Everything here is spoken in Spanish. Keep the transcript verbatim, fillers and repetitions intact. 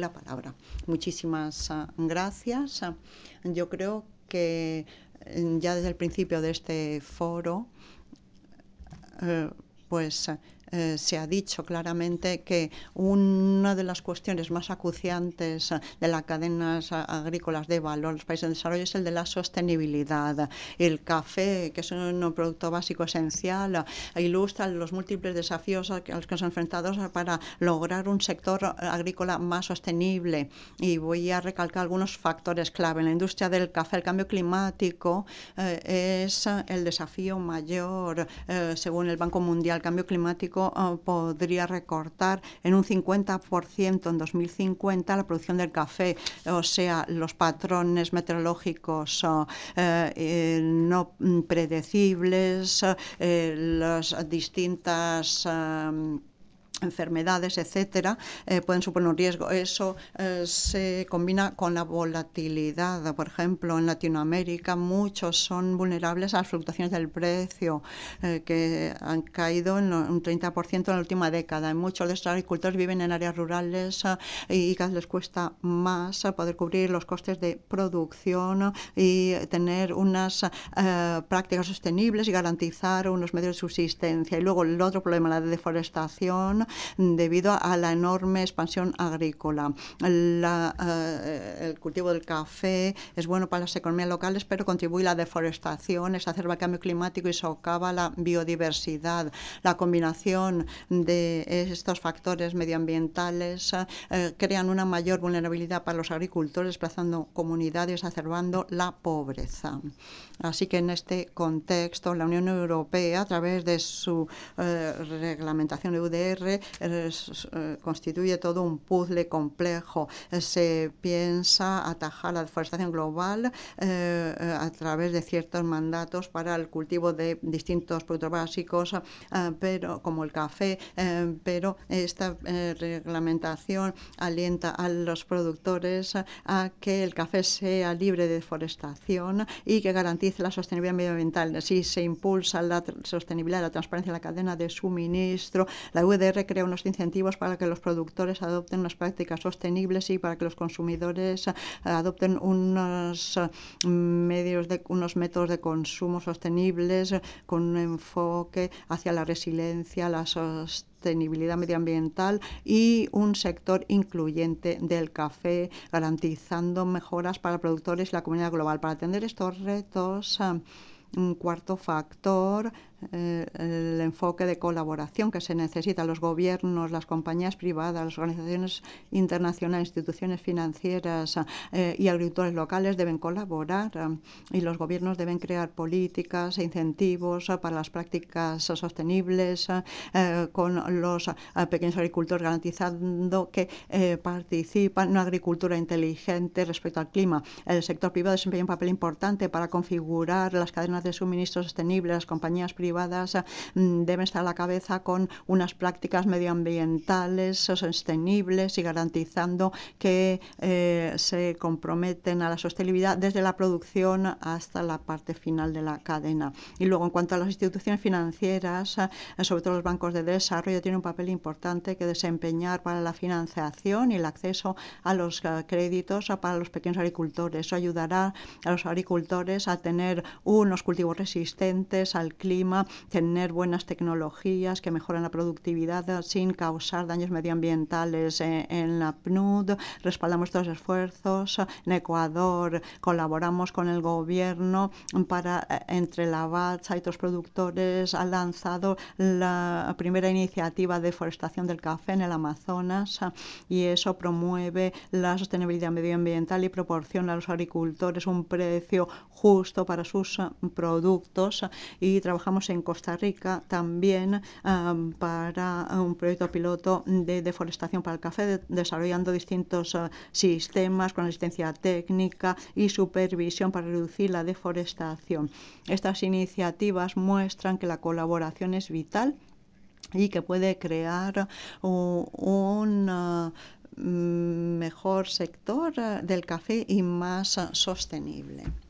la palabra. Muchísimas uh, gracias. Yo creo que uh, ya desde el principio de este foro, uh, pues Eh, se ha dicho claramente que una de las cuestiones más acuciantes de las cadenas agrícolas de valor en los países en desarrollo es el de la sostenibilidad. El café, que es un producto básico esencial, ilustra los múltiples desafíos a los que nos enfrentamos para lograr un sector agrícola más sostenible. Y voy a recalcar algunos factores clave. En la industria del café, el cambio climático eh, es el desafío mayor. Eh, según el Banco Mundial, el cambio climático podría recortar en un cincuenta por ciento en dos mil cincuenta la producción del café, o sea, los patrones meteorológicos eh, no predecibles, eh, las distintas eh, enfermedades, etcétera, eh, pueden suponer un riesgo. Eso eh, se combina con la volatilidad. Por ejemplo, en Latinoamérica muchos son vulnerables a las fluctuaciones del precio, eh, que han caído en un treinta por ciento en la última década. Y muchos de estos agricultores viven en áreas rurales eh, y cada vez les cuesta más eh, poder cubrir los costes de producción y tener unas eh, prácticas sostenibles y garantizar unos medios de subsistencia. Y luego el otro problema, la de deforestación, debido a la enorme expansión agrícola. La, eh, el cultivo del café es bueno para las economías locales, pero contribuye a la deforestación, exacerba el cambio climático y socava la biodiversidad. La combinación de estos factores medioambientales eh, crean una mayor vulnerabilidad para los agricultores, desplazando comunidades, exacerbando la pobreza. Así que en este contexto, la Unión Europea, a través de su eh, reglamentación de U D R, eh, constituye todo un puzzle complejo. Eh, se piensa atajar la deforestación global eh, a través de ciertos mandatos para el cultivo de distintos productos básicos, eh, pero como el café, eh, pero esta eh, reglamentación alienta a los productores a que el café sea libre de deforestación y que garantice la sostenibilidad medioambiental. Si se impulsa la sostenibilidad, la transparencia en la cadena de suministro, la U D R crea unos incentivos para que los productores adopten unas prácticas sostenibles y para que los consumidores adopten unos medios de unos métodos de consumo sostenibles con un enfoque hacia la resiliencia, la sostenibilidad medioambiental y un sector incluyente del café, garantizando mejoras para productores y la comunidad global. Para atender estos retos, un cuarto factor, eh, el enfoque de colaboración que se necesita. Los gobiernos, las compañías privadas, las organizaciones internacionales, instituciones financieras eh, y agricultores locales deben colaborar eh, y los gobiernos deben crear políticas e incentivos eh, para las prácticas eh, sostenibles eh, con los eh, pequeños agricultores, garantizando que eh, participan en una agricultura inteligente respecto al clima. El sector privado desempeña un papel importante para configurar las cadenas de suministro sostenibles. Las compañías privadas deben estar a la cabeza con unas prácticas medioambientales sostenibles y garantizando que eh, se comprometen a la sostenibilidad desde la producción hasta la parte final de la cadena. Y luego, en cuanto a las instituciones financieras, sobre todo los bancos de desarrollo, tienen un papel importante que desempeñar para la financiación y el acceso a los créditos para los pequeños agricultores. Eso ayudará a los agricultores a tener unos cultivos resistentes al clima, tener buenas tecnologías que mejoran la productividad sin causar daños medioambientales. En la P N U D respaldamos estos esfuerzos. En Ecuador colaboramos con el gobierno para, entre la BATSA y otros productores, ha lanzado la primera iniciativa de forestación del café en el Amazonas y eso promueve la sostenibilidad medioambiental y proporciona a los agricultores un precio justo para sus productos. Y trabajamos en Costa Rica también um, para un proyecto piloto de deforestación para el café, de, desarrollando distintos uh, sistemas con asistencia técnica y supervisión para reducir la deforestación. Estas iniciativas muestran que la colaboración es vital y que puede crear uh, un uh, mejor sector uh, del café y más uh, sostenible.